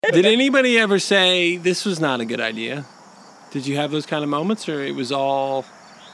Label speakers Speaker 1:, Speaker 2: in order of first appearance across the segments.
Speaker 1: Did anybody ever say this was not a good idea? Did you have those kind of moments, or it was all...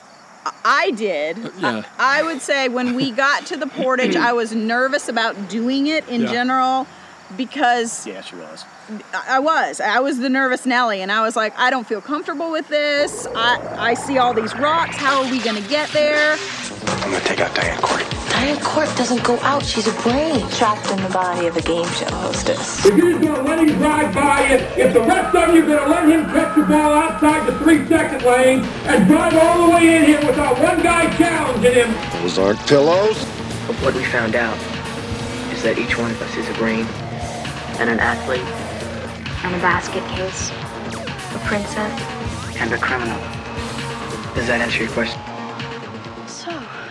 Speaker 2: I did.
Speaker 1: Yeah.
Speaker 2: I would say when we got to the Portage, I was nervous about doing it in general because...
Speaker 3: Yeah, she was.
Speaker 2: I was the nervous Nelly, and I was like, I don't feel comfortable with this. I see all these rocks. How are we going to get there?
Speaker 4: I'm going to take out Diane Court.
Speaker 5: Diane Court doesn't go out. She's a brain trapped in the body of a game show hostess.
Speaker 6: If you're going to let him drive by it, if the rest of you are going to let him catch the ball outside the 3-second lane and drive all the way in here without one guy challenging him.
Speaker 4: Those aren't pillows.
Speaker 7: But what we found out is that each one of us is a brain and an athlete
Speaker 8: and a basket case, a princess,
Speaker 7: and a criminal. Does that answer your question?
Speaker 8: So,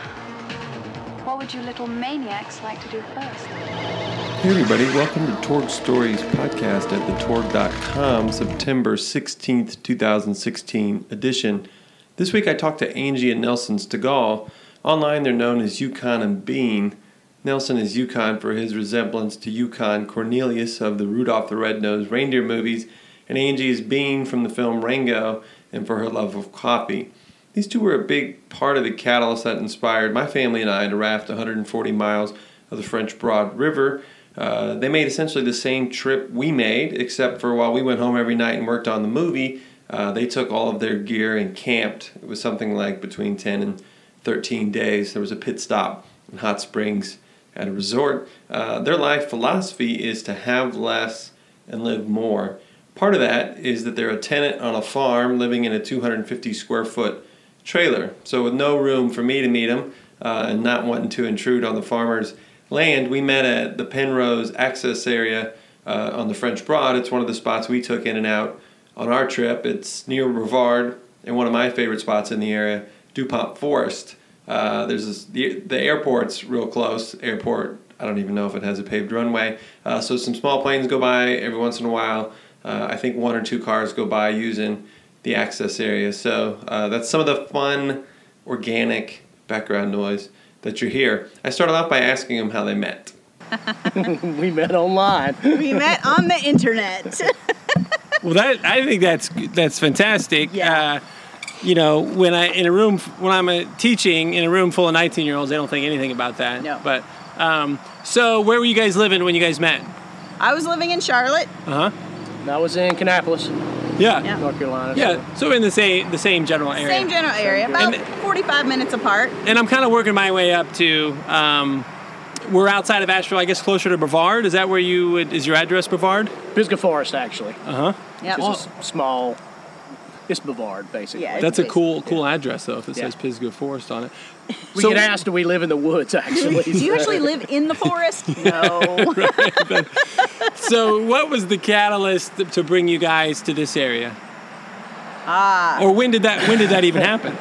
Speaker 8: what would you little maniacs like to do first?
Speaker 1: Hey everybody, welcome to Torg Stories podcast at thetorg.com, September 16th, 2016 edition. This week I talked to Angie and Nelson Stegall. Online they're known as Yukon and Bean. Nelson is Yukon for his resemblance to Yukon Cornelius of the Rudolph the Red-Nosed Reindeer movies, and Angie is Bean from the film Rango and for her love of coffee. These two were a big part of the catalyst that inspired my family and I to raft 140 miles of the French Broad River. They made essentially the same trip we made, except for while we went home every night and worked on the movie, they took all of their gear and camped. It was something like between 10 and 13 days. There was a pit stop in Hot Springs at a resort. Their life philosophy is to have less and live more. Part of that is that they're a tenant on a farm living in a 250 square foot trailer. So with no room for me to meet them and not wanting to intrude on the farmer's land, we met at the Penrose access area on the French Broad. It's one of the spots we took in and out on our trip. It's near Brevard and one of my favorite spots in the area, DuPont Forest. The airport's real close. Airport, I don't even know if it has a paved runway. So some small planes go by every once in a while. I think 1 or 2 cars go by using the access area. So that's some of the fun, organic background noise that you hear. I started off by asking them how they met.
Speaker 3: We met online.
Speaker 2: We met on the internet.
Speaker 1: Well, I think that's fantastic.
Speaker 2: Yeah.
Speaker 1: When I'm teaching in a room full of 19-year-olds, they don't think anything about that.
Speaker 2: No.
Speaker 1: But so where were you guys living when you guys met?
Speaker 2: I was living in Charlotte.
Speaker 3: And I was in Kannapolis,
Speaker 1: Yeah.
Speaker 3: North Carolina.
Speaker 1: Yeah. So in the same general area.
Speaker 2: Same general area, about 45 minutes apart.
Speaker 1: And I'm kind of working my way up to. We're outside of Asheville, I guess, closer to Brevard. Is that where is your address, Brevard?
Speaker 3: Pisgah Forest, actually.
Speaker 2: Yeah.
Speaker 3: Just a small. It's Brevard, basically.
Speaker 2: Yeah,
Speaker 1: That's a cool address, though, if it says Pisgah Forest on it.
Speaker 3: We get asked, do we live in the woods, actually?
Speaker 2: Do you actually live in the forest? No.
Speaker 1: Right. So what was the catalyst to bring you guys to this area? Or when did that even happen?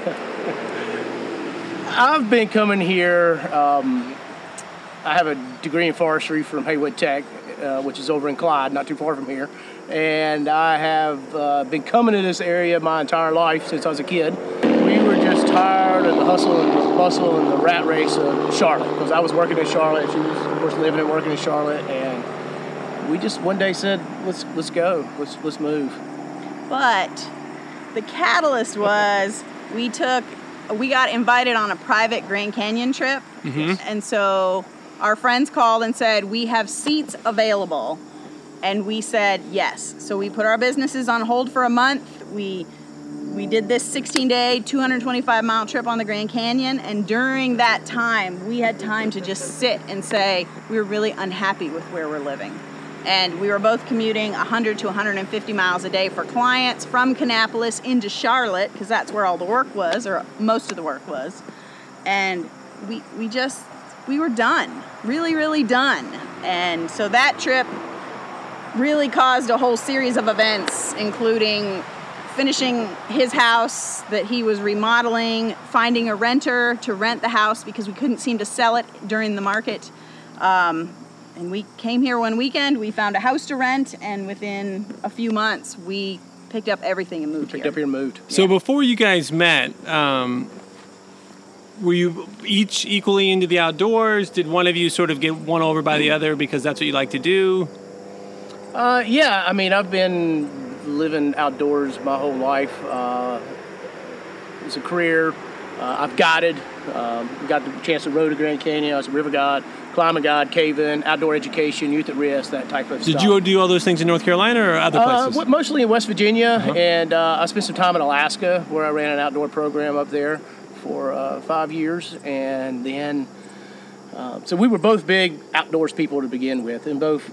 Speaker 3: I've been coming here. I have a degree in forestry from Haywood Tech, which is over in Clyde, not too far from here. And I have been coming to this area my entire life since I was a kid. We were just tired of the hustle and the bustle and the rat race of Charlotte, because I was working in Charlotte. She was, of course, living and working in Charlotte. And we just one day said, let's go, let's move.
Speaker 2: But the catalyst was we got invited on a private Grand Canyon trip.
Speaker 1: Mm-hmm.
Speaker 2: And so our friends called and said, we have seats available. And we said yes. So we put our businesses on hold for a month. We did this 16-day, 225-mile trip on the Grand Canyon. And during that time, we had time to just sit and say, we were really unhappy with where we're living. And we were both commuting 100 to 150 miles a day for clients from Kannapolis into Charlotte, because that's where all the work was, or most of the work was. And we were done, really, really done. And so that trip really caused a whole series of events, including finishing his house that he was remodeling, finding a renter to rent the house because we couldn't seem to sell it during the market. And we came here one weekend, we found a house to rent, and within a few months, we picked up everything and moved here.
Speaker 3: Picked up here and moved.
Speaker 1: So before you guys met, were you each equally into the outdoors? Did one of you sort of get won over by the other because that's what you like to do?
Speaker 3: Yeah, I mean, I've been living outdoors my whole life. It's a career. I've guided. Got the chance to row to Grand Canyon. I was a river guide, climate guide, cave-in, outdoor education, youth at risk, that type of stuff.
Speaker 9: Did you do all those things in North Carolina or other places?
Speaker 3: Mostly in West Virginia, and I spent some time in Alaska where I ran an outdoor program up there for 5 years, and then so we were both big outdoors people to begin with, and both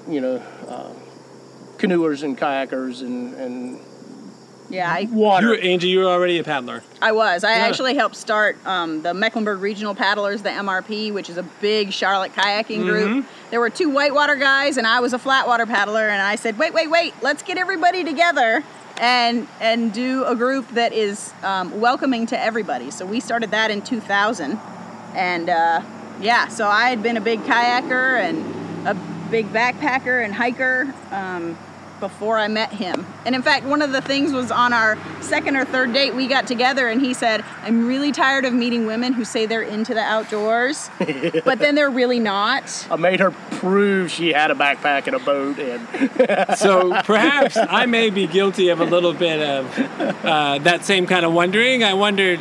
Speaker 3: canoers and kayakers and
Speaker 2: Yeah,
Speaker 3: water.
Speaker 9: Angie, you were already a paddler.
Speaker 2: I was. I actually helped start the Mecklenburg Regional Paddlers, the MRP, which is a big Charlotte kayaking group. There were 2 whitewater guys, and I was a flatwater paddler, and I said, wait, let's get everybody together and do a group that is welcoming to everybody. So we started that in 2000, and so I had been a big kayaker and a big backpacker and hiker before I met him. And in fact, one of the things was on our second or third date, we got together and he said, I'm really tired of meeting women who say they're into the outdoors, but then they're really not.
Speaker 3: I made her prove she had a backpack and a boat. And
Speaker 9: So perhaps I may be guilty of a little bit of that same kind of wondering. I wondered,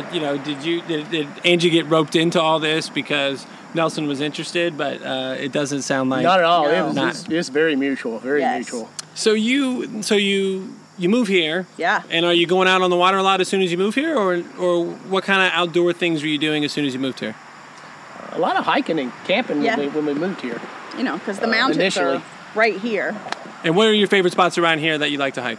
Speaker 9: did Angie get roped into all this because Nelson was interested, but it doesn't sound like...
Speaker 3: Not at all.
Speaker 2: No.
Speaker 3: It's very mutual, mutual.
Speaker 9: So you move here.
Speaker 2: Yeah.
Speaker 9: And are you going out on the water a lot as soon as you move here, or what kind of outdoor things were you doing as soon as you moved here?
Speaker 3: A lot of hiking and camping when we moved here.
Speaker 2: Because the mountains
Speaker 3: initially.
Speaker 2: are right here.
Speaker 9: And what are your favorite spots around here that you like to hike?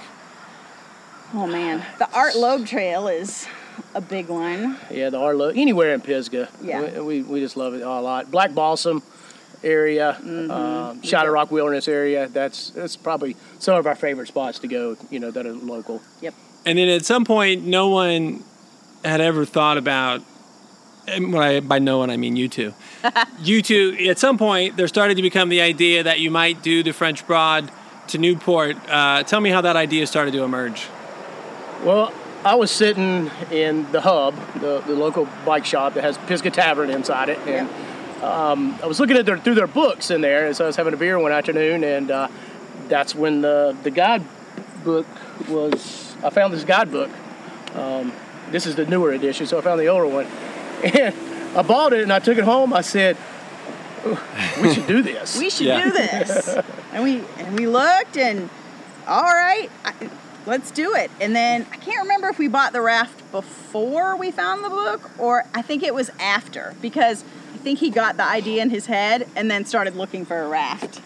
Speaker 2: Oh man, the Art Loeb Trail is a big one.
Speaker 3: Yeah, the Arlo, anywhere in Pisgah.
Speaker 2: Yeah.
Speaker 3: We just love it a lot. Black Balsam area, Shadow Rock Wilderness area. That's probably some of our favorite spots to go, that are local.
Speaker 2: Yep.
Speaker 9: And then at some point, no one had ever thought about, and by no one I mean you two. You two, at some point, there started to become the idea that you might do the French Broad to Newport. Tell me how that idea started to emerge.
Speaker 3: Well, I was sitting in the Hub, the local bike shop that has Pisgah Tavern inside it, and I was looking at through their books in there, and so I was having a beer one afternoon, and that's when the guidebook was. I found this guidebook. This is the newer edition, so I found the older one, and I bought it and I took it home. I said, "We should do this.
Speaker 2: We should do this." And we looked, and all right. Let's do it. And then I can't remember if we bought the raft before we found the book, or I think it was after, because I think he got the idea in his head and then started looking for a raft.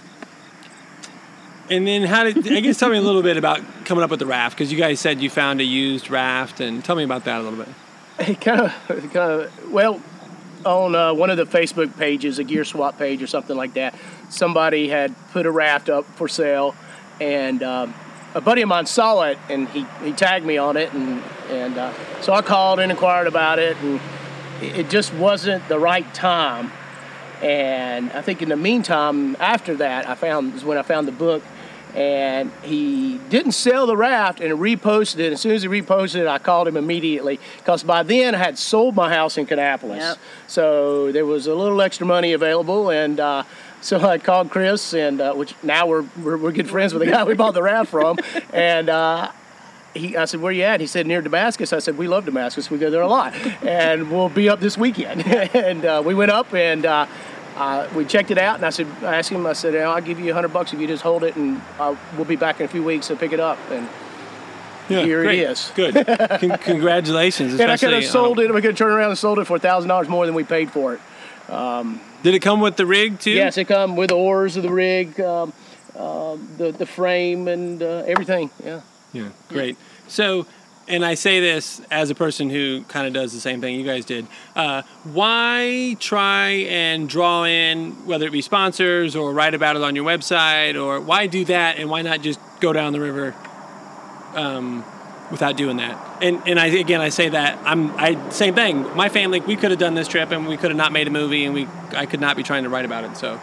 Speaker 9: And then tell me a little bit about coming up with the raft, because you guys said you found a used raft, and tell me about that a little bit.
Speaker 3: It kind of, well, on one of the Facebook pages, a gear swap page or something like that, somebody had put a raft up for sale, and a buddy of mine saw it, and he tagged me on it, and so I called and inquired about it, and it just wasn't the right time. And I think in the meantime, after that, is when I found the book, and he didn't sell the raft and reposted it. As soon as he reposted it, I called him immediately, because by then I had sold my house in Kannapolis.
Speaker 2: Yep.
Speaker 3: So there was a little extra money available, and so I called Chris, and which now we're good friends with the guy we bought the raft from, and I said, "Where you at?" He said, "Near Damascus." I said, "We love Damascus. We go there a lot, and we'll be up this weekend." And we went up, and we checked it out, and I asked him, I said, "I'll give you $100 if you just hold it, and we'll be back in a few weeks to pick it up." And here
Speaker 9: great.
Speaker 3: it is.
Speaker 9: Good. Congratulations.
Speaker 3: And I could have sold it. We could have turned around and sold it for $1,000 more than we paid for it.
Speaker 9: Did it come with the rig too?
Speaker 3: Yes, it come with the oars of the rig, the frame, and everything. Yeah.
Speaker 9: Yeah, great. So, and I say this as a person who kind of does the same thing you guys did. Why try and draw in, whether it be sponsors or write about it on your website, or why do that, and why not just go down the river without doing that? And I say that same thing. My family, we could have done this trip, and we could have not made a movie, and I could not be trying to write about it. So,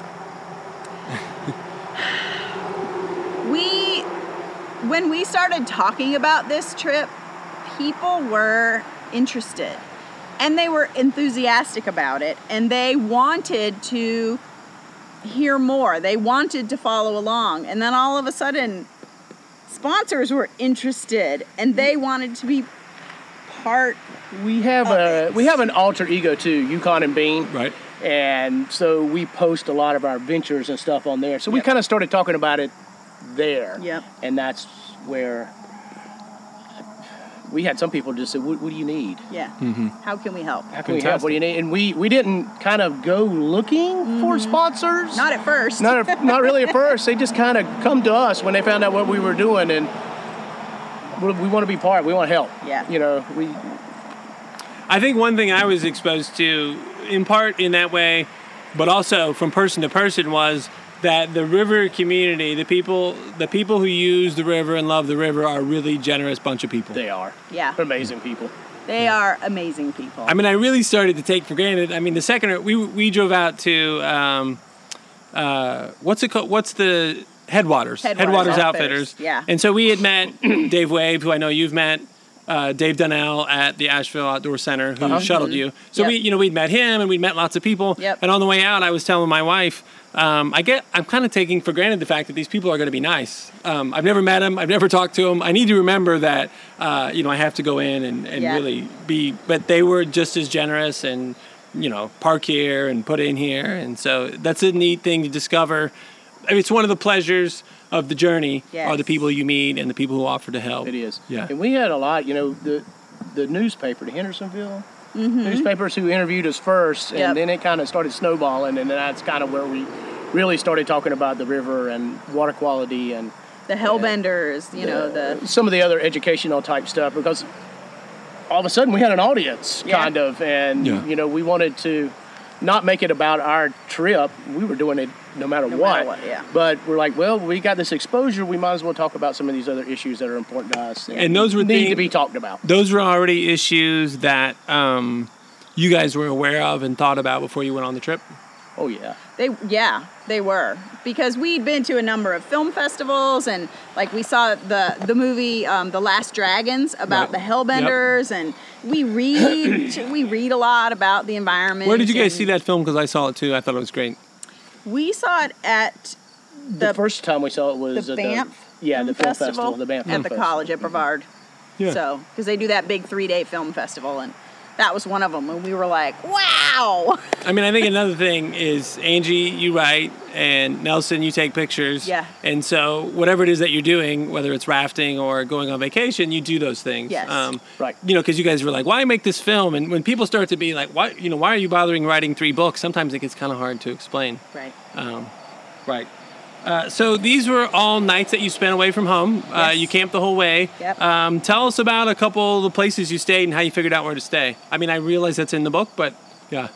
Speaker 2: when we started talking about this trip, people were interested, and they were enthusiastic about it, and they wanted to hear more. They wanted to follow along. And then all of a sudden, sponsors were interested and they wanted to be part
Speaker 3: We have an alter ego too, Yukon and Bean.
Speaker 9: Right.
Speaker 3: And so we post a lot of our ventures and stuff on there. So we
Speaker 2: Yep.
Speaker 3: kind of started talking about it there.
Speaker 2: Yep.
Speaker 3: And that's where we had some people just say, what do you need?
Speaker 2: Yeah. How can we help?
Speaker 3: How can we help? What do you need? And we didn't kind of go looking for sponsors.
Speaker 2: Not at first.
Speaker 3: Not really at first. They just kind of come to us when they found out what we were doing, and we want to be part. We want to help.
Speaker 2: Yeah.
Speaker 3: You know,
Speaker 9: I think one thing I was exposed to, in part in that way, but also from person to person, was that the river community, the people who use the river and love the river, are a really generous bunch of people.
Speaker 3: They are.
Speaker 2: Yeah.
Speaker 3: They're amazing people.
Speaker 2: They are amazing people.
Speaker 9: I mean, I really started to take for granted. I mean, the second we drove out to what's it called? What's the Headwaters Outfitters.
Speaker 2: Yeah.
Speaker 9: And so we had met Dave Wave, who I know you've met, Dave Donnell at the Asheville Outdoor Center, who shuttled you. So we'd met him, and we'd met lots of people.
Speaker 2: Yep.
Speaker 9: And on the way out, I was telling my wife, I'm kind of taking for granted the fact that these people are going to be nice. I've never met them. I've never talked to them. I need to remember that, I have to go in and really be. But they were just as generous and, park here and put in here. And so that's a neat thing to discover. I mean, it's one of the pleasures of the journey are the people you meet and the people who offer to help.
Speaker 3: It is.
Speaker 9: Yeah.
Speaker 3: And we had a lot, the newspaper, the Hendersonville newspapers who interviewed us first, and then it kind of started snowballing, and then that's kind of where we really started talking about the river and water quality and
Speaker 2: the Hellbenders,
Speaker 3: some of the other educational type stuff, because all of a sudden we had an audience, kind of, and we wanted to not make it about our trip. We were doing it no matter what. But we're like, well, we got this exposure. We might as well talk about some of these other issues that are important to us
Speaker 9: and those
Speaker 3: need to be talked about.
Speaker 9: Those were already issues that you guys were aware of and thought about before you went on the trip?
Speaker 3: Oh, yeah.
Speaker 2: They were. Because we'd been to a number of film festivals, and like we saw the movie The Last Dragons about the Hellbenders, and we read a lot about the environment.
Speaker 9: Where did you guys see that film? Because I saw it too. I thought it was great.
Speaker 2: We saw it at
Speaker 3: the first time we saw it was
Speaker 2: the
Speaker 3: at
Speaker 2: Banff
Speaker 3: the film festival, the Banff Film
Speaker 2: at the
Speaker 3: Festival.
Speaker 2: college at Brevard.
Speaker 9: Yeah.
Speaker 2: So, because they do that big 3-day film festival, and that was one of them, and we were like, wow.
Speaker 9: I mean, I think another thing is, Angie, you write, and Nelson, you take pictures.
Speaker 2: Yeah.
Speaker 9: And so whatever it is that you're doing, whether it's rafting or going on vacation, you do those things.
Speaker 2: Yes.
Speaker 3: Right.
Speaker 9: Because you guys were like, why make this film? And when people start to be like, why are you bothering writing 3 books? Sometimes it gets kind of hard to explain.
Speaker 2: Right.
Speaker 9: Right. So these were all nights that you spent away from home.
Speaker 2: Yes.
Speaker 9: You camped the whole way.
Speaker 2: Yep.
Speaker 9: Tell us about a couple of the places you stayed and how you figured out where to stay. I mean, I realize that's in the book, but yeah.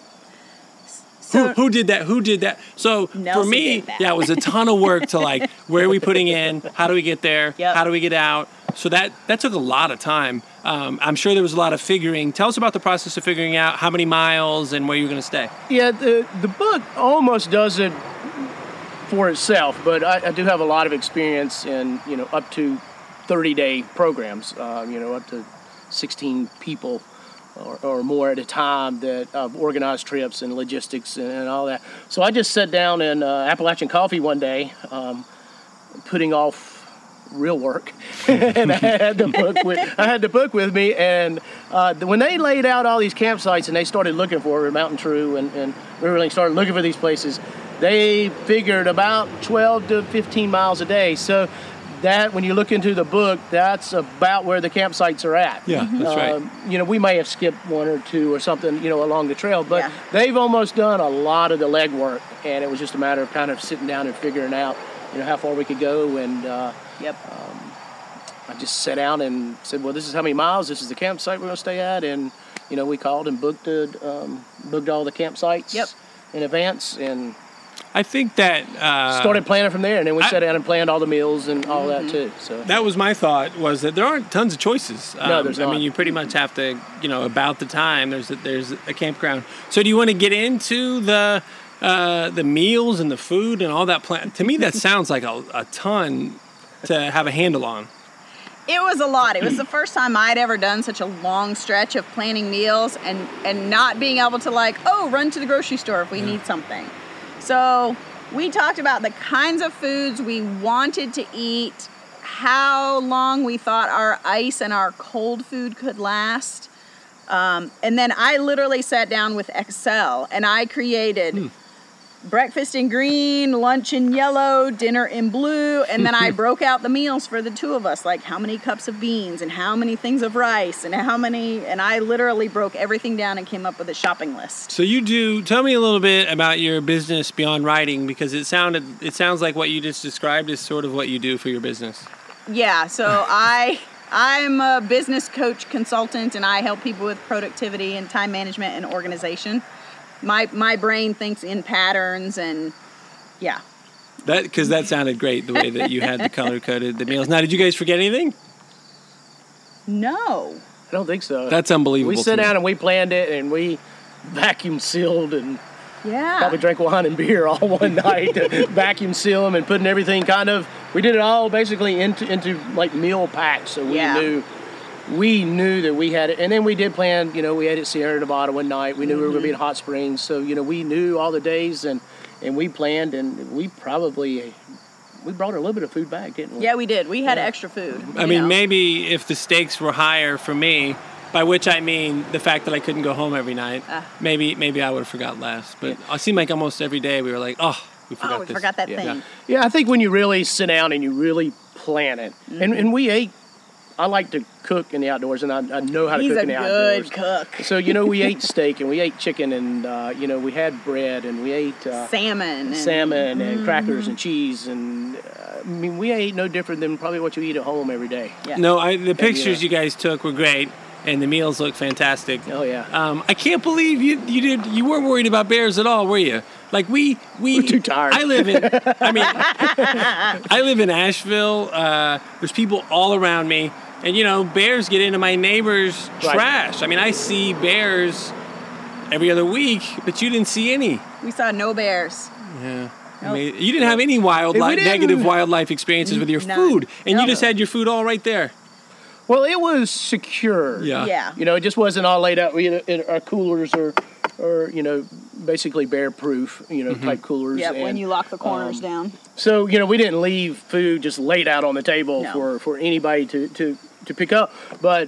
Speaker 2: So,
Speaker 9: who did that? Who did that? So
Speaker 2: Nelson
Speaker 9: for me,
Speaker 2: did that.
Speaker 9: it was a ton of work to like, where are we putting in? How do we get there?
Speaker 2: Yep.
Speaker 9: How do we get out? So that took a lot of time. I'm sure there was a lot of figuring. Tell us about the process of figuring out how many miles and where you're going to stay.
Speaker 3: Yeah, the book almost does it for itself, but I do have a lot of experience in, up to 30-day programs, up to 16 people or more at a time that organized trips and logistics and all that. So I just sat down in Appalachian Coffee one day, putting off real work, and I had the book with me, and when they laid out all these campsites and they started looking for Mountain True and Riverlink started looking for these places, they figured about 12 to 15 miles a day. So that, when you look into the book, that's about where the campsites are at.
Speaker 9: Yeah, that's right.
Speaker 3: We may have skipped 1 or 2 or something, along the trail, but they've almost done a lot of the legwork, and it was just a matter of kind of sitting down and figuring out, how far we could go. And I just sat down and said, well, this is how many miles, this is the campsite we're going to stay at, and we called and booked all the campsites in advance, and
Speaker 9: I think that
Speaker 3: started planning from there, and then we sat down and planned all the meals and all that too. So
Speaker 9: that was my thought, was that there aren't tons of choices.
Speaker 3: No, there's not.
Speaker 9: I mean, you pretty much have to, about the time there's a campground. So do you want to get into the meals and the food and all that plan? To me, that sounds like a ton to have a handle on.
Speaker 2: it was a lot. It was the first time I'd ever done such a long stretch of planning meals and not being able to run to the grocery store if we need something. So we talked about the kinds of foods we wanted to eat, how long we thought our ice and our cold food could last. And then I literally sat down with Excel and I created breakfast in green, lunch in yellow, dinner in blue, and then I broke out the meals for the two of us, like how many cups of beans and how many things of rice and and I literally broke everything down and came up with a shopping list.
Speaker 9: So tell me a little bit about your business beyond writing, because it sounds like what you just described is sort of what you do for your business.
Speaker 2: Yeah, so I'm a business coach consultant and I help people with productivity and time management and organization. My brain thinks in patterns and yeah.
Speaker 9: Because that sounded great, the way that you had the color-coded the meals. Now, did you guys forget anything?
Speaker 2: No.
Speaker 3: I don't think so.
Speaker 9: That's unbelievable.
Speaker 3: We sat down and we planned it and we vacuum sealed and probably drank wine and beer all one night to vacuum seal them and putting everything we did it all basically into like meal packs. So we knew that we had it. And then we did plan, we ate at Sierra Nevada one night. We knew we were going to be in Hot Springs. So, we knew all the days and we planned and we brought a little bit of food back, didn't we?
Speaker 2: Yeah, we did. We had extra food.
Speaker 9: I mean, maybe if the stakes were higher for me, by which I mean the fact that I couldn't go home every night, maybe I would have forgot less. But it seemed like almost every day we were like, we forgot
Speaker 2: that thing.
Speaker 3: Yeah, I think when you really sit down and you really plan it, and we ate. I like to cook in the outdoors, and I know how to cook in the outdoors.
Speaker 2: He's a good cook.
Speaker 3: So, we ate steak, and we ate chicken, and, we had bread, and we ate...
Speaker 2: salmon.
Speaker 3: And crackers and cheese, and, we ate no different than probably what you eat at home every day.
Speaker 2: Yeah.
Speaker 9: No, the pictures you guys took were great, and the meals look fantastic.
Speaker 3: Oh, yeah.
Speaker 9: I can't believe you weren't worried about bears at all, were you? Like we're
Speaker 3: too tired.
Speaker 9: I live in Asheville. There's people all around me. And, bears get into my neighbor's trash. I mean, I see bears every other week, but you didn't see any.
Speaker 2: We saw no bears.
Speaker 9: Yeah.
Speaker 2: Nope.
Speaker 9: I mean, you didn't have any negative wildlife experiences with your food. And you just had your food all right there.
Speaker 3: Well, it was secure.
Speaker 9: Yeah.
Speaker 3: It just wasn't all laid out. We had our coolers or basically bear-proof, type coolers.
Speaker 2: Yeah, when you lock the corners down.
Speaker 3: So, we didn't leave food just laid out on the table for anybody to pick up. But,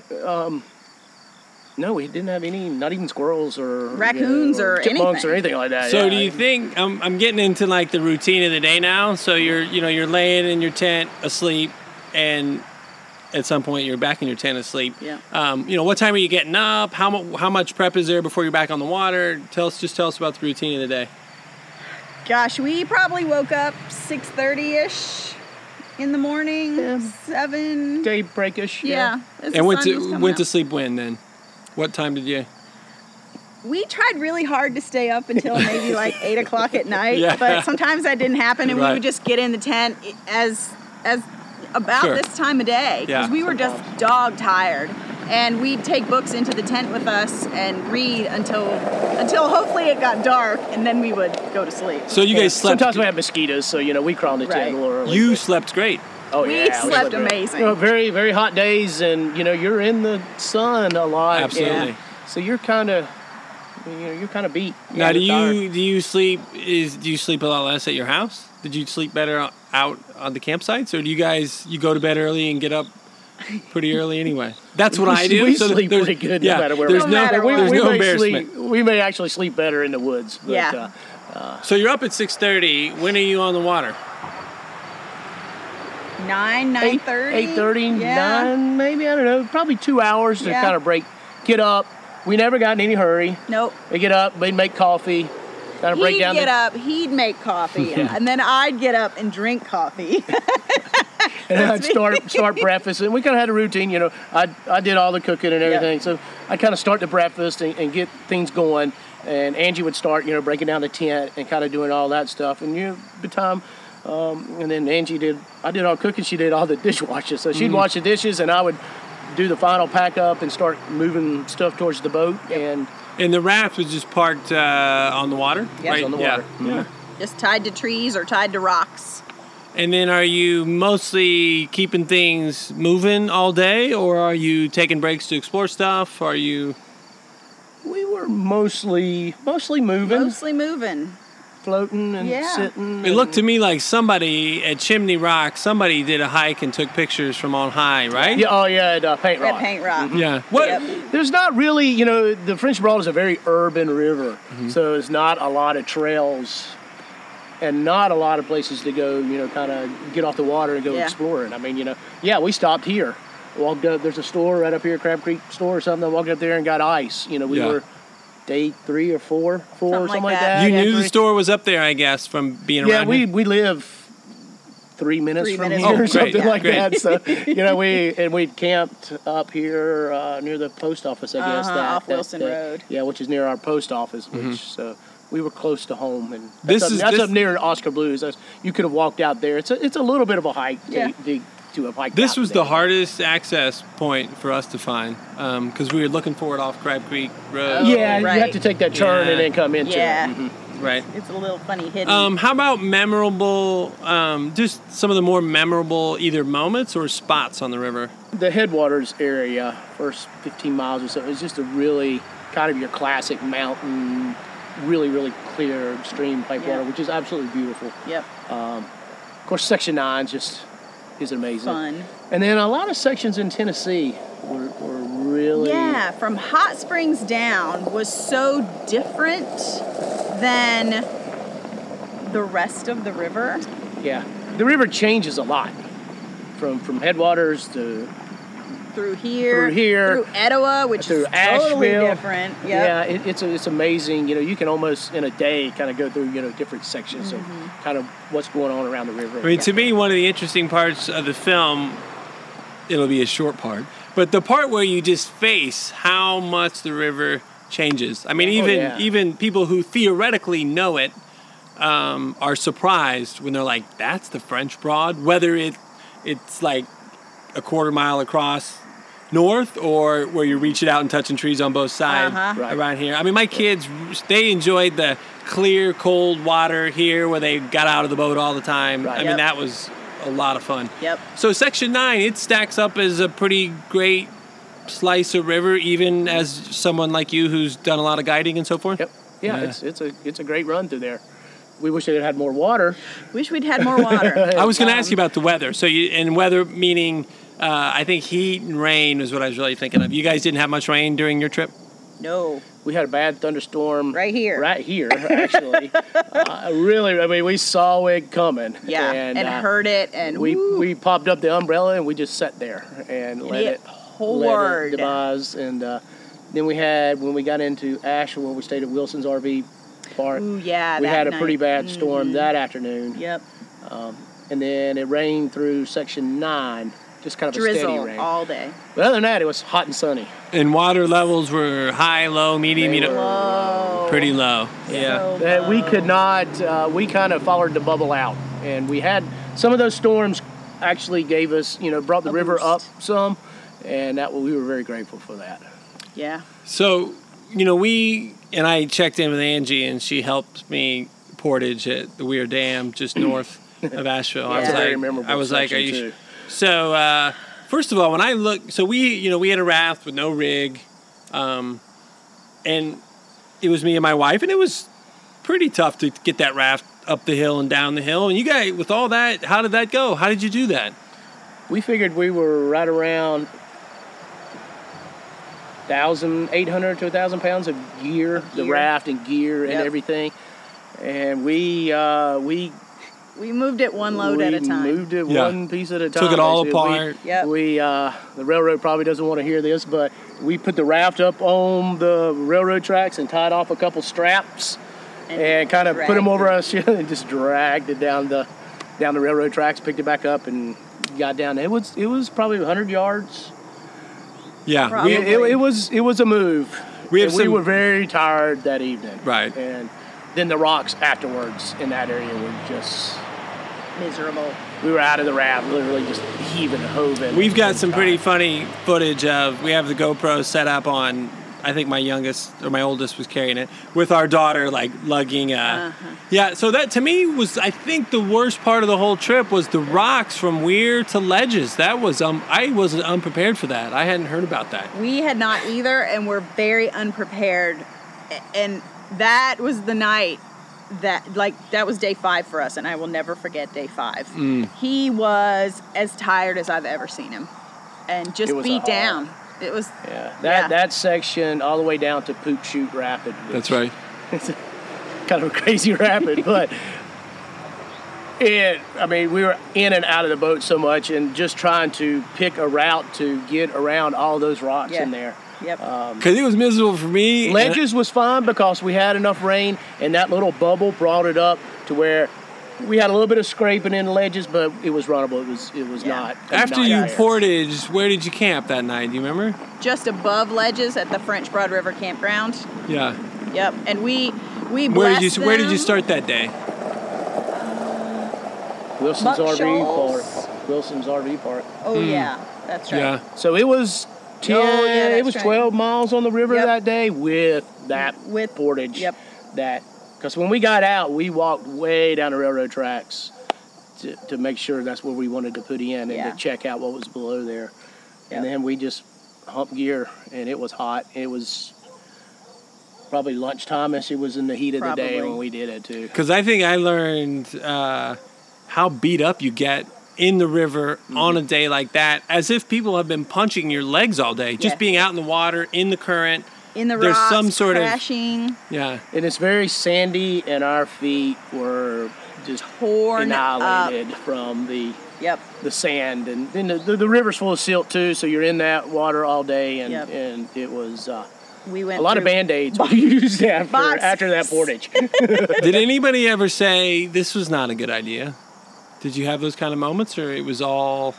Speaker 3: no, we didn't have any, not even squirrels or...
Speaker 2: raccoons or
Speaker 3: chipmunks
Speaker 2: anything.
Speaker 3: or anything like that.
Speaker 9: So do you think, I'm getting into like the routine of the day now. So you're laying in your tent asleep and... At some point, you're back in your tent asleep.
Speaker 2: Yeah.
Speaker 9: What time are you getting up? How much prep is there before you're back on the water? Tell us about the routine of the day.
Speaker 2: Gosh, we probably woke up 6:30ish in the morning. 7.
Speaker 3: Daybreakish.
Speaker 2: Yeah.
Speaker 9: And went to sleep when then? What time did you?
Speaker 2: We tried really hard to stay up until maybe like 8 o'clock at night,
Speaker 9: Yeah.
Speaker 2: but sometimes that didn't happen, and
Speaker 9: Right.
Speaker 2: we would just get in the tent as about
Speaker 9: Sure.
Speaker 2: this time of day, because
Speaker 9: Yeah.
Speaker 2: we were just dog tired, and we'd take books into the tent with us and read until hopefully it got dark, and then we would go to sleep.
Speaker 9: So you guys slept.
Speaker 3: Sometimes we have mosquitoes, so we crawl in the tent a little early.
Speaker 9: You slept great.
Speaker 3: Oh
Speaker 2: We
Speaker 3: yeah,
Speaker 2: slept
Speaker 3: great.
Speaker 2: amazing.
Speaker 3: Very very hot days, and you're in the sun a lot.
Speaker 9: Absolutely.
Speaker 3: So you're kind of beat.
Speaker 9: Now, do
Speaker 3: You're tired.
Speaker 9: you sleep a lot less at your house? Did you sleep better out on the campsites, or do you go to bed early and get up pretty early anyway? That's what I do.
Speaker 3: We
Speaker 9: So
Speaker 3: sleep
Speaker 9: there's-
Speaker 3: pretty good
Speaker 9: yeah,
Speaker 3: no matter where
Speaker 9: there's
Speaker 3: we
Speaker 9: no,
Speaker 2: matter what.
Speaker 9: there's no
Speaker 3: may
Speaker 9: embarrassment.
Speaker 3: we may actually sleep better in the woods. But,
Speaker 2: Yeah.
Speaker 9: So you're up at 6:30. When are you on the water?
Speaker 2: 9:30.
Speaker 3: 8:30,
Speaker 2: Yeah.
Speaker 3: 9, maybe, I don't know, probably 2 hours to
Speaker 2: Yeah.
Speaker 3: kind of break, get up. We never got in any hurry.
Speaker 2: Nope.
Speaker 3: They get up, they'd make coffee, kind of break
Speaker 2: He'd
Speaker 3: down
Speaker 2: get up, he'd make coffee, and then I'd get up and drink coffee.
Speaker 3: and then I'd start breakfast. And we kind of had a routine, I did all the cooking and everything. So I kind of start the breakfast and get things going. And Angie would start, breaking down the tent and kind of doing all that stuff. And, the time, and then I did all cooking, she did all the dishwashing. So she'd wash the dishes and I would do the final pack up and start moving stuff towards the boat. And
Speaker 9: the raft was just parked on the water?
Speaker 2: Yes,
Speaker 9: right?
Speaker 3: on the water.
Speaker 9: Yeah.
Speaker 3: Yeah.
Speaker 2: Just tied to trees or tied to rocks.
Speaker 9: And then are you mostly keeping things moving all day, or are you taking breaks to explore stuff?
Speaker 3: We were mostly moving.
Speaker 2: Mostly moving.
Speaker 3: floating and
Speaker 2: Yeah.
Speaker 3: sitting.
Speaker 9: It looked to me like somebody at Chimney Rock, somebody did a hike and took pictures from on high, right?
Speaker 3: Yeah, at Paint Rock.
Speaker 2: At Paint Rock.
Speaker 9: Yeah. What?
Speaker 2: Yep.
Speaker 3: There's not really, the French Broad is a very urban river, so it's not a lot of trails and not a lot of places to go, kind of get off the water and go
Speaker 2: Yeah.
Speaker 3: exploring. I mean, we stopped here. Walked up, there's a store right up here, Crab Creek store or something. I walked up there and got ice. We were day 3 or 4, something like that.
Speaker 9: You
Speaker 3: Yeah,
Speaker 9: knew the
Speaker 3: 3.
Speaker 9: store was up there, I guess, from being
Speaker 3: Yeah,
Speaker 9: around here?
Speaker 3: we live 3 minutes
Speaker 2: 3
Speaker 3: from
Speaker 2: minutes.
Speaker 3: here
Speaker 2: Oh,
Speaker 3: or something
Speaker 9: great,
Speaker 3: like
Speaker 9: great.
Speaker 3: that. So, we camped up here near the post office, I guess.
Speaker 2: Off Wilson Road.
Speaker 3: Yeah, which is near our post office, so we were close to home. And
Speaker 9: This
Speaker 3: that's
Speaker 9: is-
Speaker 3: up near Oscar Blues. You could have walked out there. It's a little bit of a hike
Speaker 2: Yeah.
Speaker 3: to have hiked
Speaker 9: This
Speaker 3: out
Speaker 9: was
Speaker 3: there.
Speaker 9: the hardest access point for us to find because we were looking for it off Crab Creek Road.
Speaker 3: Yeah,
Speaker 2: right.
Speaker 3: you have to take that turn
Speaker 9: Yeah.
Speaker 3: and then come into
Speaker 2: Yeah.
Speaker 3: it. Mhm.
Speaker 9: Right.
Speaker 2: It's a little funny hidden.
Speaker 9: How about memorable, just some of the more memorable either moments or spots on the river?
Speaker 3: The headwaters area, first 15 miles or so, is just a really kind of your classic mountain, really, really clear stream pipewater, which is absolutely beautiful.
Speaker 2: Yep.
Speaker 3: Of course, Section 9 just is amazing.
Speaker 2: Fun.
Speaker 3: And then a lot of sections in Tennessee were really...
Speaker 2: Yeah, from Hot Springs down was so different than the rest of the river.
Speaker 3: Yeah. The river changes a lot from headwaters to...
Speaker 2: Through here,
Speaker 3: through
Speaker 2: Etowah, which
Speaker 3: through
Speaker 2: is totally
Speaker 3: Asheville.
Speaker 2: different. Yep.
Speaker 3: Yeah, it's amazing. You can almost in a day kind of go through different sections of kind of what's going on around the river.
Speaker 9: I mean, to me, one of the interesting parts of the film, it'll be a short part, but the part where you just face how much the river changes. I mean, even people who theoretically know it are surprised when they're like, "That's the French Broad," whether it's like a quarter mile across north or where you're reaching out and touching trees on both sides around here. I mean, my kids, they enjoyed the clear, cold water here where they got out of the boat all the time.
Speaker 3: Right.
Speaker 9: I mean, that was a lot of fun.
Speaker 2: Yep.
Speaker 9: So Section 9, it stacks up as a pretty great slice of river, even as someone like you who's done a lot of guiding and so forth.
Speaker 3: Yep. Yeah. It's a great run through there. We wish it had more water.
Speaker 2: Wish we'd had more water.
Speaker 9: I was going to ask you about the weather. So weather meaning, I think heat and rain is what I was really thinking of. You guys didn't have much rain during your trip?
Speaker 2: No.
Speaker 3: We had a bad thunderstorm.
Speaker 2: Right here,
Speaker 3: actually. Really, I mean, we saw it coming.
Speaker 2: Yeah, and heard it, and
Speaker 3: we popped up the umbrella and we just sat there and let it
Speaker 2: poured.
Speaker 3: devise. And then when we got into Asheville, we stayed at Wilson's RV Park.
Speaker 2: Ooh, yeah,
Speaker 3: we
Speaker 2: that
Speaker 3: had a
Speaker 2: night.
Speaker 3: pretty bad storm that afternoon.
Speaker 2: Yep.
Speaker 3: And then it rained through Section 9, just kind of a steady
Speaker 2: Drizzle
Speaker 3: rain.
Speaker 2: all day.
Speaker 3: But other than that, it was hot and sunny.
Speaker 9: And water levels were high, low, medium,
Speaker 2: Low.
Speaker 9: pretty low.
Speaker 2: So
Speaker 3: That we
Speaker 2: low.
Speaker 3: could not, we kind of followed the bubble out. And we had some of those storms actually gave us, brought the river up some. And we were very grateful for that.
Speaker 2: Yeah.
Speaker 9: So, I checked in with Angie and she helped me portage at the Weir Dam just north of Asheville.
Speaker 3: That's a very memorable
Speaker 9: I was like,
Speaker 3: section,
Speaker 9: are you
Speaker 3: too.
Speaker 9: So, first of all, when I look, so we had a raft with no rig, and it was me and my wife, and it was pretty tough to get that raft up the hill and down the hill. And you guys, with all that, how did that go? How did you do that?
Speaker 3: We figured we were right around 800 to 1,000 pounds of gear, the raft and gear and everything. And we
Speaker 2: moved it one load at a time.
Speaker 3: We moved it one piece at a time.
Speaker 9: Took it all
Speaker 3: basically.
Speaker 9: apart.
Speaker 3: The railroad probably doesn't want to hear this, but we put the raft up on the railroad tracks and tied off a couple straps and kind of put them over us and just dragged it down the railroad tracks, picked it back up and got down. It was probably 100 yards.
Speaker 9: Yeah,
Speaker 3: It was a move. We were very tired that evening.
Speaker 9: Right.
Speaker 3: And then the rocks afterwards in that area were just
Speaker 2: miserable.
Speaker 3: We were out of the raft, literally just heaving and hoving.
Speaker 9: We've got some pretty funny footage of, we have the GoPro set up on, I think my oldest was carrying it, with our daughter, like lugging. Yeah, so that to me was, I think the worst part of the whole trip was the rocks from Weir to Ledges. That was, I wasn't unprepared for that. I hadn't heard about that.
Speaker 2: We had not either, and we're very unprepared. And that was the night that was day 5 for us, and I will never forget day 5. He was as tired as I've ever seen him, and just beat down. It was
Speaker 3: that section all the way down to Poop Chute Rapid.
Speaker 9: That's right.
Speaker 3: It's kind of a crazy rapid, but we were in and out of the boat so much, and just trying to pick a route to get around all those rocks in there.
Speaker 2: Yep.
Speaker 9: Because it was miserable for me.
Speaker 3: Ledges was fine because we had enough rain, and that little bubble brought it up to where we had a little bit of scraping in the ledges, but it was runnable. It was not.
Speaker 9: After you portaged, where did you camp that night? Do you remember?
Speaker 2: Just above ledges at the French Broad River Campground.
Speaker 9: Yeah.
Speaker 2: Yep. And we
Speaker 9: where did you start that day?
Speaker 3: Wilson's RV Park.
Speaker 2: Oh yeah, that's right.
Speaker 9: Yeah.
Speaker 3: So it was 10. It was 12 miles on the river that day with portage.
Speaker 2: Yep.
Speaker 3: Because when we got out, we walked way down the railroad tracks to make sure that's where we wanted to put in and to check out what was below there. Yep. And then we just humped gear, and it was hot. It was probably lunchtime-ish. It was in the heat of the day when we did it, too.
Speaker 9: Because I think I learned how beat up you get in the river on a day like that, as if people have been punching your legs all day. Just being out in the water, in the current.
Speaker 2: In the
Speaker 9: There's
Speaker 2: rocks,
Speaker 9: some sort
Speaker 2: crashing.
Speaker 9: Yeah.
Speaker 3: And it's very sandy, and our feet were just
Speaker 2: torn
Speaker 3: annihilated from the sand. And then the river's full of silt, too, so you're in that water all day, and it was...
Speaker 2: we went
Speaker 3: a lot of Band-Aids we used after that portage.
Speaker 9: Did anybody ever say, this was not a good idea? Did you have those kind of moments, or it was all...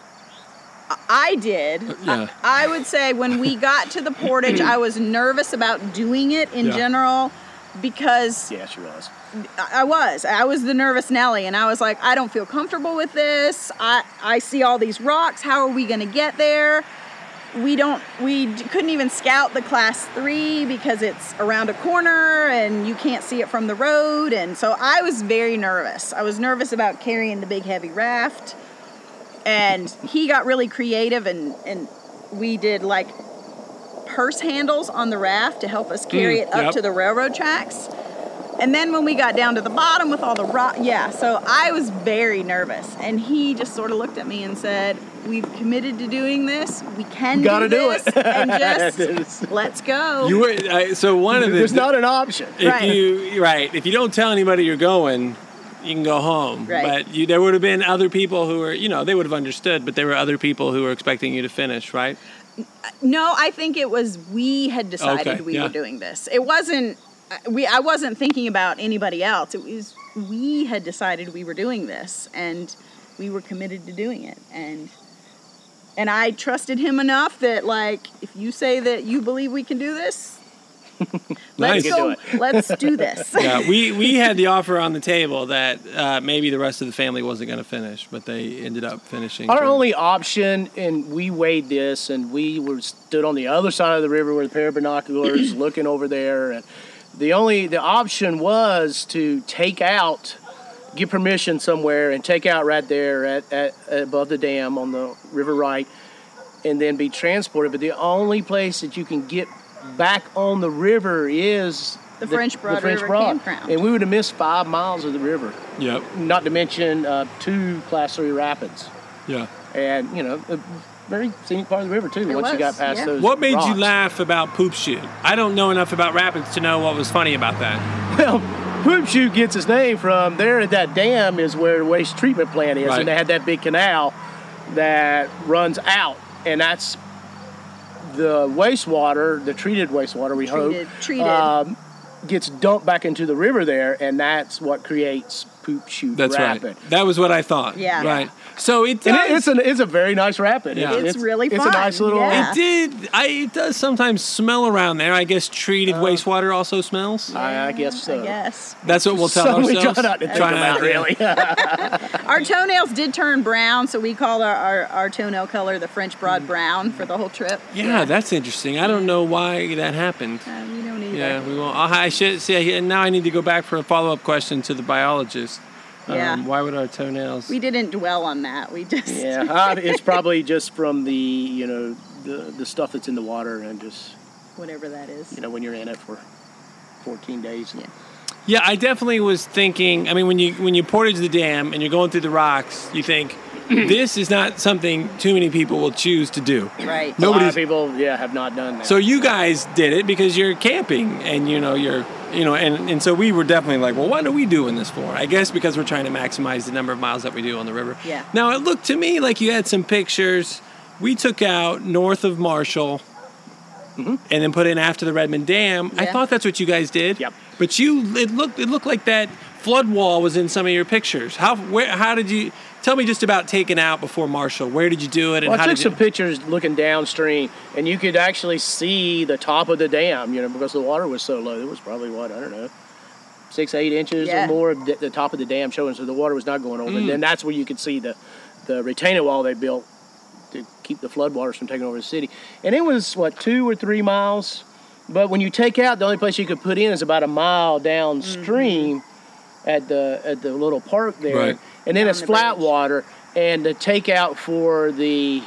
Speaker 2: I did.
Speaker 9: Yeah.
Speaker 2: I would say when we got to the portage, I was nervous about doing it in general because...
Speaker 3: Yeah, she was.
Speaker 2: I was the nervous Nelly, and I was like, I don't feel comfortable with this. I see all these rocks. How are we going to get there? We couldn't even scout the class 3 because it's around a corner and you can't see it from the road. And so I was very nervous. I was nervous about carrying the big heavy raft. And he got really creative, and we did like purse handles on the raft to help us carry it up to the railroad tracks. And then when we got down to the bottom with all the rock, so I was very nervous. And he just sort of looked at me and said, we've committed to doing this. We can do this. And just let's go.
Speaker 9: You were, so one of the...
Speaker 3: There's not an option.
Speaker 9: If you don't tell anybody you're going, you can go home.
Speaker 2: Right.
Speaker 9: But there would have been other people who were, they would have understood, but there were other people who were expecting you to finish, right?
Speaker 2: No, I think it was we had decided we were doing this. It wasn't... I wasn't thinking about anybody else. It was we had decided we were doing this, and we were committed to doing it. And I trusted him enough that, like, if you say that you believe we can do this, let's go. Let's do this.
Speaker 9: Yeah, we had the offer on the table that maybe the rest of the family wasn't going to finish, but they ended up finishing.
Speaker 3: Our only option, and we weighed this, and we stood on the other side of the river with a pair of binoculars looking over there, and the option was to get permission somewhere and take out right there at above the dam on the river right, and then be transported. But the only place that you can get back on the river is
Speaker 2: the French Broad River Campground.
Speaker 3: And we would have missed 5 miles of the river.
Speaker 9: Yep.
Speaker 3: Not to mention 2 Class 3 rapids.
Speaker 9: Yeah.
Speaker 3: And, a very scenic part of the river, too, once you got past those
Speaker 9: What made
Speaker 3: rocks.
Speaker 9: you laugh about Poop Chute? I don't know enough about rapids to know what was funny about that.
Speaker 3: Well, Poop Chute gets its name from there at that dam is where the waste treatment plant is,
Speaker 9: right.
Speaker 3: and they had that big canal that runs out, and that's the wastewater, the treated wastewater, we hope, gets dumped back into the river there, and that's what creates Poop Chute Rapid.
Speaker 9: That's right. That was what I thought.
Speaker 2: Yeah.
Speaker 9: Right. So it does.
Speaker 3: And it's a very nice rapid.
Speaker 9: Yeah.
Speaker 2: It's really fun.
Speaker 3: It's a nice little...
Speaker 2: Yeah.
Speaker 9: It does sometimes smell around there. I guess treated wastewater also smells.
Speaker 3: I guess so.
Speaker 2: I guess.
Speaker 9: That's what we'll tell ourselves.
Speaker 3: We try not to think about, really.
Speaker 2: Our toenails did turn brown, so we called our toenail color the French Broad Brown for the whole trip.
Speaker 9: Yeah, that's interesting. I don't know why that happened.
Speaker 2: We don't either.
Speaker 9: Yeah, we won't. I should say, now I need to go back for a follow-up question to the biologist.
Speaker 2: Yeah.
Speaker 9: Why would our toenails...
Speaker 2: We didn't dwell on that. We just...
Speaker 3: Yeah, it's probably just from the stuff that's in the water and just...
Speaker 2: Whatever that is.
Speaker 3: When you're in it for 14 days.
Speaker 2: Yeah.
Speaker 9: Yeah, I definitely was thinking. I mean, when you portage the dam and you're going through the rocks, you think this is not something too many people will choose to do.
Speaker 2: Right.
Speaker 3: A lot of people, have not done that.
Speaker 9: So you guys did it because you're camping and and so we were definitely like, well, what are we doing this for? I guess because we're trying to maximize the number of miles that we do on the river.
Speaker 2: Yeah.
Speaker 9: Now it looked to me like you had some pictures. We took out north of Marshall. And then put in after the Redmond Dam.
Speaker 2: Yeah.
Speaker 9: I thought that's what you guys did.
Speaker 3: Yep.
Speaker 9: But it looked like that flood wall was in some of your pictures. How did you tell me just about taking out before Marshall? Where did you do it? And
Speaker 3: Well, I
Speaker 9: how
Speaker 3: took some pictures looking downstream, and you could actually see the top of the dam. Because the water was so low. It was probably 6-8 inches or more of the top of the dam showing, so the water was not going over. And then that's where you could see the retaining wall they built to keep the floodwaters from taking over the city. And it was 2 or 3 miles, but when you take out, the only place you could put in is about a mile downstream at the little park there.
Speaker 9: Right.
Speaker 3: And then
Speaker 2: Down
Speaker 3: it's
Speaker 2: the
Speaker 3: flat
Speaker 2: bridge.
Speaker 3: water, and the takeout for the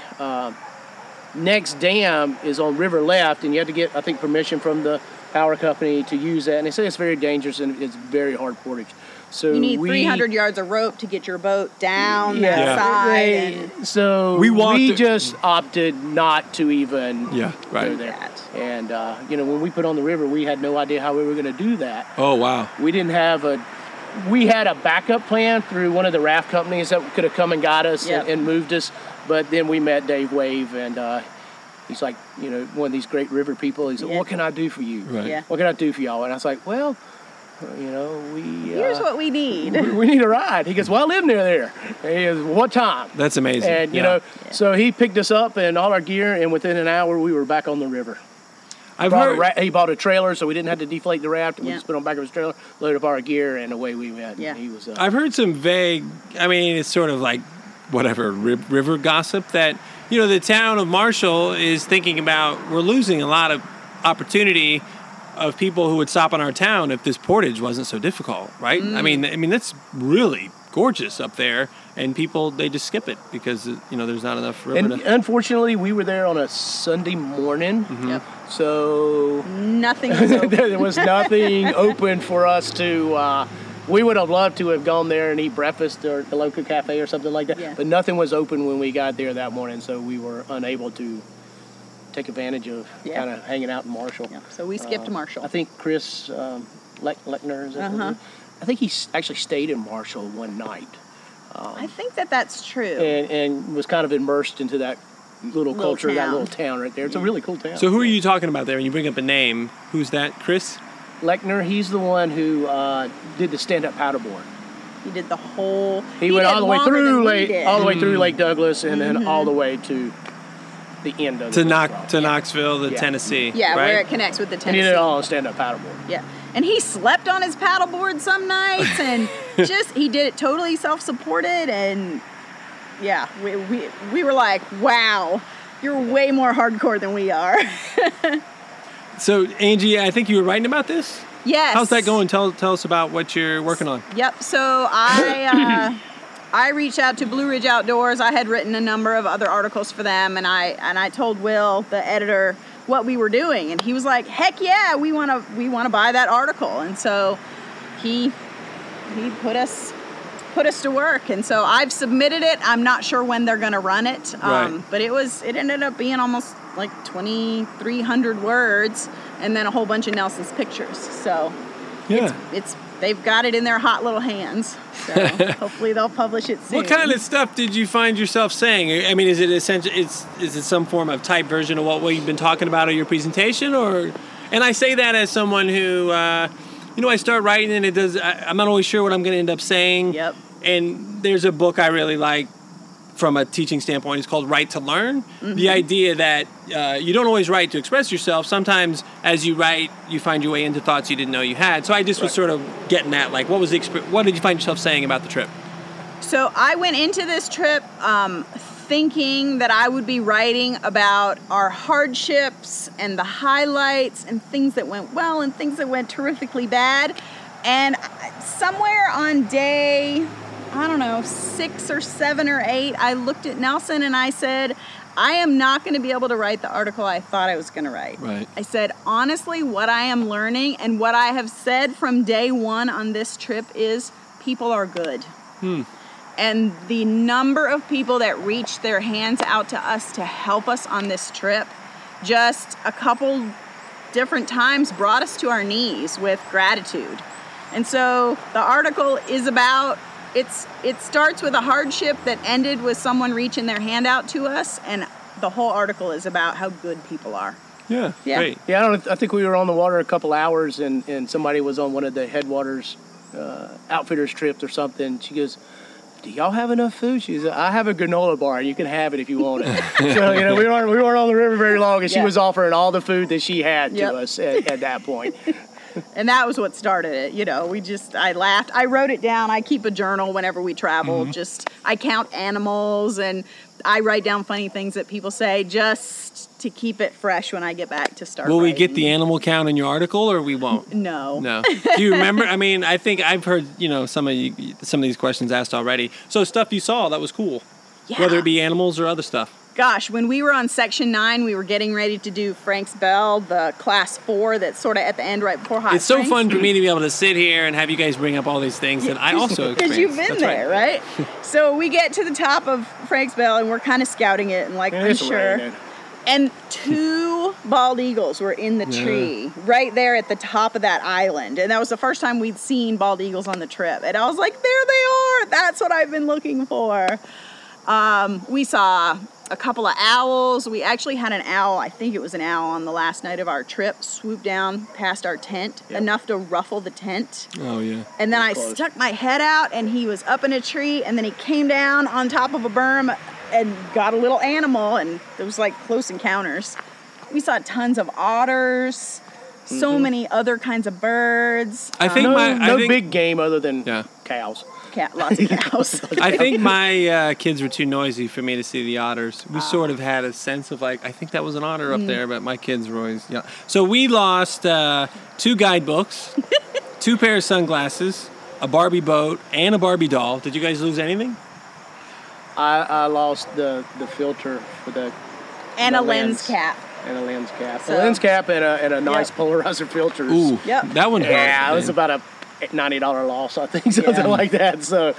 Speaker 3: next dam is on River Left, and you have to get, I think, permission from the power company to use that. And they say it's very dangerous and it's very hard portage. So
Speaker 2: You need 300 yards of rope to get your boat down that
Speaker 9: Yeah.
Speaker 2: side.
Speaker 3: So
Speaker 9: We
Speaker 3: just opted not to even
Speaker 9: Yeah, right.
Speaker 3: go there. And when we put on the river, we had no idea how we were going to do that.
Speaker 9: Oh wow.
Speaker 3: We didn't have we had a backup plan through one of the raft companies that could have come and got us
Speaker 2: Yep.
Speaker 3: and moved us. But then we met Dave Wave, and he's like, one of these great river people. He said,
Speaker 2: Yeah.
Speaker 3: "What can I do for you?
Speaker 9: Right.
Speaker 2: Yeah.
Speaker 3: What can I do for y'all?" And I was like, "Well, we
Speaker 2: Here's what we need.
Speaker 3: we need a ride." He goes, "Well, I live near there." And he goes, "What time?"
Speaker 9: That's amazing.
Speaker 3: And
Speaker 9: Yeah.
Speaker 3: so he picked us up and all our gear, and within an hour we were back on the river.
Speaker 9: I've heard.
Speaker 3: He bought a trailer, so we didn't have to deflate the raft. We
Speaker 2: Yeah.
Speaker 3: just put on the back of his trailer, loaded up our gear, and away we went.
Speaker 2: Yeah.
Speaker 3: He was.
Speaker 9: I've heard some vague. I mean, it's sort of like whatever river gossip that the town of Marshall is thinking about. We're losing a lot of opportunity of people who would stop in our town if this portage wasn't so difficult, right? I mean that's really gorgeous up there, and people they just skip it because there's not enough river.
Speaker 3: And unfortunately, we were there on a Sunday morning,
Speaker 2: Yep.
Speaker 3: so
Speaker 2: Nothing was open.
Speaker 3: there was nothing open for us to. We would have loved to have gone there and eat breakfast or the local cafe or something like that,
Speaker 2: Yeah.
Speaker 3: but nothing was open when we got there that morning, so we were unable to take advantage of kind of hanging out in Marshall.
Speaker 2: Yeah, so we skipped Marshall.
Speaker 3: I think Chris Lechner, is that what I think he actually stayed in Marshall one night
Speaker 2: I think that's true.
Speaker 3: and was kind of immersed into that little culture, that
Speaker 2: town.
Speaker 3: little town right there. It's a really cool town.
Speaker 9: So who are you talking about there? When you bring up a name, who's that? Chris?
Speaker 3: Lechner, he's the one who did the stand-up paddleboard.
Speaker 2: He did the whole.
Speaker 3: He went
Speaker 2: did
Speaker 3: all the way
Speaker 2: longer
Speaker 3: through
Speaker 2: than we
Speaker 3: Lake,
Speaker 2: did.
Speaker 3: all the way through Lake Douglas, and then all the way to the end of
Speaker 9: To
Speaker 3: the
Speaker 9: Knoxville,
Speaker 3: Yeah.
Speaker 9: Tennessee.
Speaker 2: Yeah,
Speaker 9: right?
Speaker 2: where it connects with the
Speaker 3: And
Speaker 2: Tennessee.
Speaker 3: he did it all on stand-up paddleboard.
Speaker 2: Yeah, and he slept on his paddleboard some nights, and he did it totally self-supported, and yeah, we were like, wow, you're way more hardcore than we are.
Speaker 9: So Angie, I think you were writing about this.
Speaker 2: Yes.
Speaker 9: How's that going? Tell us about what you're working on.
Speaker 2: Yep. So I reached out to Blue Ridge Outdoors. I had written a number of other articles for them, and I told Will, the editor, what we were doing, and he was like, "Heck yeah, we want to buy that article." And so he put us to work, and so I've submitted it. I'm not sure when they're going to run it,
Speaker 9: Right.
Speaker 2: but it ended up being almost like 2,300 words, and then a whole bunch of Nelson's pictures. So
Speaker 9: Yeah.
Speaker 2: they've got it in their hot little hands. So hopefully they'll publish it soon.
Speaker 9: What kind of stuff did you find yourself saying? I mean, is it essential? Is it some form of type version of what you've been talking about in your presentation, or? And I say that as someone who, I start writing and I'm not always sure what I'm going to end up saying.
Speaker 2: Yep.
Speaker 9: And there's a book I really like from a teaching standpoint. It's called Write to Learn.
Speaker 2: Mm-hmm.
Speaker 9: The idea that you don't always write to express yourself. Sometimes as you write, you find your way into thoughts you didn't know you had. So I just was sort of getting at, like, what did you find yourself saying about the trip?
Speaker 2: So I went into this trip thinking that I would be writing about our hardships and the highlights and things that went well and things that went terrifically bad. And somewhere on day I don't know, 6 or 7 or 8, I looked at Nelson and I said, I am not going to be able to write the article I thought I was going to write.
Speaker 9: Right.
Speaker 2: I said, honestly, what I am learning and what I have said from day one on this trip is people are good. And the number of people that reached their hands out to us to help us on this trip, just a couple different times brought us to our knees with gratitude. And so the article is about, it starts with a hardship that ended with someone reaching their hand out to us, and the whole article is about how good people are.
Speaker 9: Yeah,
Speaker 2: Yeah.
Speaker 9: great.
Speaker 3: Yeah, I think we were on the water a couple hours, and somebody was on one of the Headwaters outfitters trips or something. She goes, do y'all have enough food? She said, I have a granola bar, and you can have it if you want it. So, we weren't on the river very long, and she was offering all the food that she had to us at that point.
Speaker 2: And that was what started it. I laughed. I wrote it down. I keep a journal whenever we travel. I count animals, and I write down funny things that people say just to keep it fresh when I get back to start
Speaker 9: Will we
Speaker 2: writing.
Speaker 9: get the animal count in your article, or we won't?
Speaker 2: No.
Speaker 9: No. Do you remember? I mean, I think I've heard, some of these questions asked already. So stuff you saw that was cool, whether it be animals or other stuff.
Speaker 2: Gosh, when we were on Section 9, we were getting ready to do Frank's Bell, the Class 4 that's sort of at the end right before Hot
Speaker 9: It's so
Speaker 2: Springs.
Speaker 9: fun for me to be able to sit here and have you guys bring up all these things that I also experienced.
Speaker 2: Because you've been
Speaker 9: That's
Speaker 2: there, right? So we get to the top of Frank's Bell, and we're kind of scouting it and unsure.
Speaker 3: Raining.
Speaker 2: And 2 bald eagles were in the tree right there at the top of that island. And that was the first time we'd seen bald eagles on the trip. And I was like, there they are. That's what I've been looking for. We saw a couple of owls. We actually had an owl, I think it was an owl on the last night of our trip, swoop down past our tent, enough to ruffle the tent.
Speaker 9: Oh, yeah.
Speaker 2: And then I stuck my head out, and he was up in a tree, and then he came down on top of a berm and got a little animal, and it was like close encounters. We saw tons of otters, so many other kinds of birds.
Speaker 9: I think
Speaker 3: No big game other than cows.
Speaker 2: Lots of cows.
Speaker 9: I think my kids were too noisy for me to see the otters. We sort of had a sense of I think that was an otter up there, but my kids were always, So we lost 2 guidebooks, 2 pairs of sunglasses, a Barbie boat, and a Barbie doll. Did you guys lose anything?
Speaker 3: I lost the filter for
Speaker 2: and
Speaker 3: the
Speaker 2: a lens cap.
Speaker 3: And a lens cap.
Speaker 2: So-
Speaker 3: A lens cap and a nice polarizer filter.
Speaker 9: Ooh,
Speaker 2: Yep.
Speaker 9: that one hurt.
Speaker 3: Yeah, it was
Speaker 9: man.
Speaker 3: about a $90 loss, I think, something like that. So,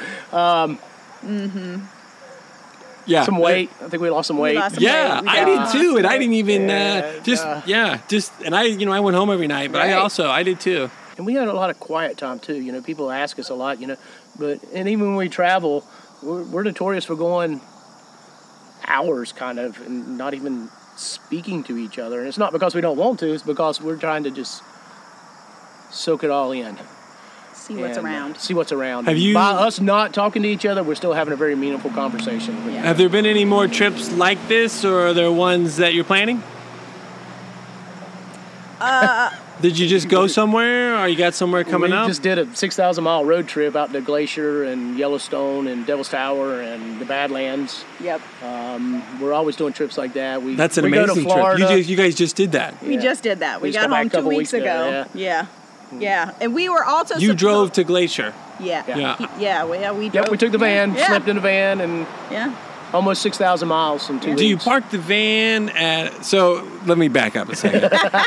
Speaker 9: Yeah.
Speaker 3: some weight. I think we lost some weight.
Speaker 2: lost some
Speaker 9: Yeah,
Speaker 2: weight. We
Speaker 9: I
Speaker 2: got
Speaker 9: did too, and I
Speaker 2: weight.
Speaker 9: didn't even and I went home every night, but
Speaker 2: Right.
Speaker 9: I did too.
Speaker 3: And we had a lot of quiet time too. People ask us a lot. And even when we travel, we're notorious for going hours, kind of, and not even speaking to each other. And it's not because we don't want to; it's because we're trying to just soak it all in.
Speaker 2: See what's
Speaker 3: and
Speaker 2: around.
Speaker 3: See what's around.
Speaker 9: Have you-
Speaker 3: By us not talking to each other, we're still having a very meaningful conversation.
Speaker 9: Have there been any more trips like this, or are there ones that you're planning? Did you just go somewhere, or you got somewhere coming
Speaker 3: we
Speaker 9: up?
Speaker 3: just did a 6,000-mile road trip out to Glacier and Yellowstone and Devil's Tower and the Badlands.
Speaker 2: Yep.
Speaker 3: We're always doing trips like that.
Speaker 9: That's an
Speaker 3: we go to
Speaker 9: amazing trip.
Speaker 3: Florida.
Speaker 9: You guys just did that.
Speaker 2: We just did that. We
Speaker 3: just
Speaker 2: got
Speaker 3: got back
Speaker 2: home
Speaker 3: a couple
Speaker 2: 2 weeks
Speaker 3: weeks
Speaker 2: ago.
Speaker 3: ago,
Speaker 2: Yeah. And we were also
Speaker 9: You drove to Glacier.
Speaker 2: Yeah.
Speaker 9: Yeah.
Speaker 2: We drove.
Speaker 3: Yep, we took the van,
Speaker 2: Yeah.
Speaker 3: slept in the van, and
Speaker 2: Yeah.
Speaker 3: almost 6,000 miles in 2 weeks.
Speaker 9: Do you park the van at? So let me back up a second.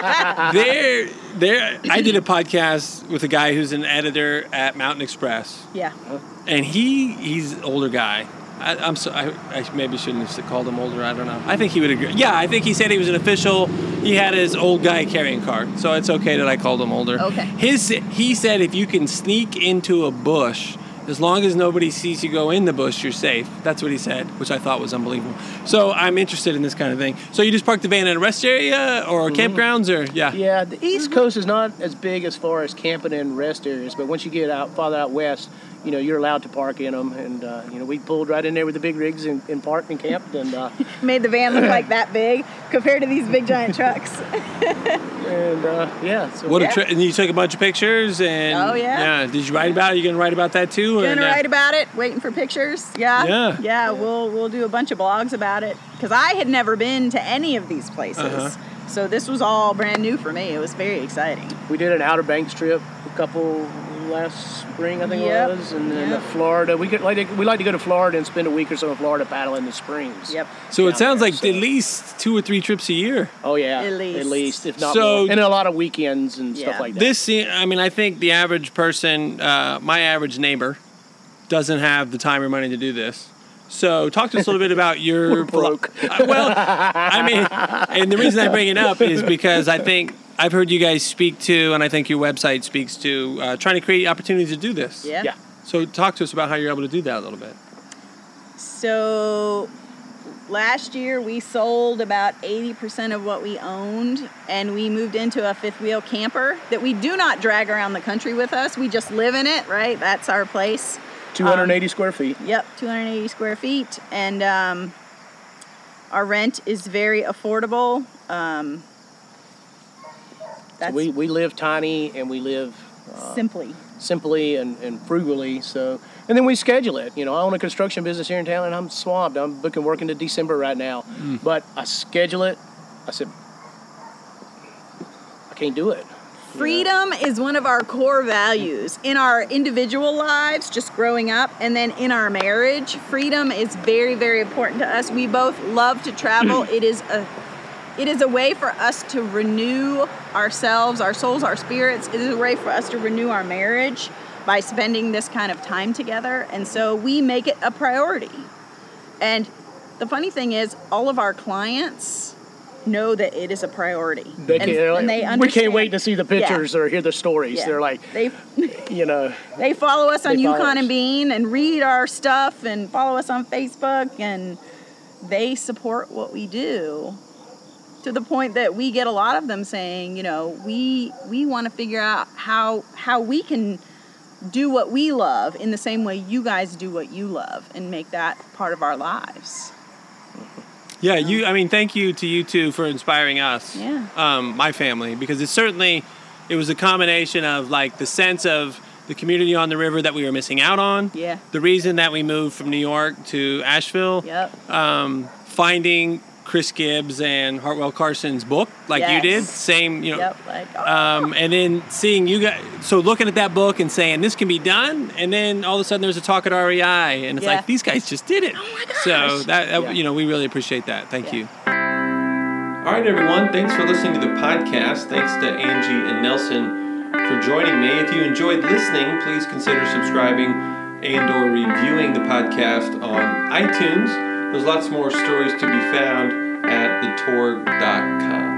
Speaker 9: I did a podcast with a guy who's an editor at Mountain Express,
Speaker 2: Yeah.
Speaker 9: and he's an older guy. I maybe shouldn't have called him older. I don't know. I think he would agree. Yeah, I think he said he was an official. He had his old guy carrying card, so it's okay that I called him older.
Speaker 2: Okay.
Speaker 9: He said if you can sneak into a bush, as long as nobody sees you go in the bush, you're safe. That's what he said, which I thought was unbelievable. So I'm interested in this kind of thing. So you just parked the van at a rest area or campgrounds, or
Speaker 3: Yeah, the East Coast is not as big as far as camping and rest areas, but once you get farther out west, you're allowed to park in them. And, we pulled right in there with the big rigs and parked and camped. And
Speaker 2: Made the van look like that big compared to these big giant trucks.
Speaker 3: yeah. So
Speaker 9: what a trip! And you took a bunch of pictures, and
Speaker 2: Oh, yeah.
Speaker 9: yeah. Did you write about it? You gonna write about that too?
Speaker 2: Gonna write about it. Waiting for pictures. Yeah.
Speaker 9: Yeah.
Speaker 2: We'll do a bunch of blogs about it because I had never been to any of these places, so this was all brand new for me. It was very exciting.
Speaker 3: we did an Outer Banks trip a couple last spring, I think
Speaker 2: Yep.
Speaker 3: it was, and then
Speaker 2: Yep.
Speaker 3: Florida. We like to go to Florida and spend a week or so in Florida paddling the springs.
Speaker 2: Yep.
Speaker 9: So it
Speaker 3: down
Speaker 9: sounds
Speaker 3: there,
Speaker 9: like
Speaker 3: so-
Speaker 9: at least 2 or 3 trips a year.
Speaker 3: Oh yeah,
Speaker 2: At least.
Speaker 3: if not
Speaker 9: So-
Speaker 3: more, and a lot of weekends and
Speaker 2: Yeah.
Speaker 3: stuff like that.
Speaker 9: I think the average person, my average neighbor, doesn't have the time or money to do this. So talk to us a little bit about your...
Speaker 3: We're broke.
Speaker 9: Well, I mean, and the reason I bring it up is because I think I've heard you guys speak to, and I think your website speaks to, trying to create opportunities to do this.
Speaker 2: Yeah.
Speaker 3: Yeah.
Speaker 9: So talk to us about how you're able to do that a little bit.
Speaker 2: So last year we sold about 80% of what we owned, and we moved into a fifth wheel camper that we do not drag around the country with us. We just live in it, right? That's our place.
Speaker 3: 280 square feet.
Speaker 2: Yep, 280 square feet, and our rent is very affordable. That's
Speaker 3: We live tiny and we live simply and frugally. So, and then we schedule it. You know, I own a construction business here in town, and I'm swamped. I'm booking work into December right now, but I schedule it. I said, I can't do it.
Speaker 2: Freedom is one of our core values in our individual lives, just growing up, and then in our marriage. Freedom is very, very important to us. We both love to travel. It is a way for us to renew ourselves, our souls, our spirits. It is a way for us to renew our marriage by spending this kind of time together. And so we make it a priority. And the funny thing is, all of our clients know that it is a priority.
Speaker 3: They
Speaker 2: understand.
Speaker 3: we can't wait to see the pictures or hear the stories.
Speaker 2: Yeah.
Speaker 3: They're like,
Speaker 2: They
Speaker 3: they
Speaker 2: follow us on
Speaker 3: They follow
Speaker 2: Yukon
Speaker 3: us.
Speaker 2: and Bean and read our stuff and follow us on Facebook, and they support what we do to the point that we get a lot of them saying, we want to figure out how we can do what we love in the same way you guys do what you love and make that part of our lives.
Speaker 9: Yeah, thank you to you two for inspiring us.
Speaker 2: Yeah.
Speaker 9: My family, because it was a combination of like the sense of the community on the river that we were missing out on.
Speaker 2: Yeah.
Speaker 9: The reason that we moved from New York to Asheville.
Speaker 2: Yep.
Speaker 9: Finding Chris Gibbs and Hartwell Carson's book, like you did,
Speaker 2: Yes.
Speaker 9: same,
Speaker 2: Yep.
Speaker 9: and then seeing you guys, so looking at that book and saying this can be done, and then all of a sudden there's a talk at REI, and it's
Speaker 2: Yeah.
Speaker 9: like these guys just did it.
Speaker 2: Oh my gosh.
Speaker 9: So that we really appreciate that. Thank you.
Speaker 1: All right, everyone. Thanks for listening to the podcast. Thanks to Angie and Nelson for joining me. If you enjoyed listening, please consider subscribing and or reviewing the podcast on iTunes. There's lots more stories to be found at thetorg.com.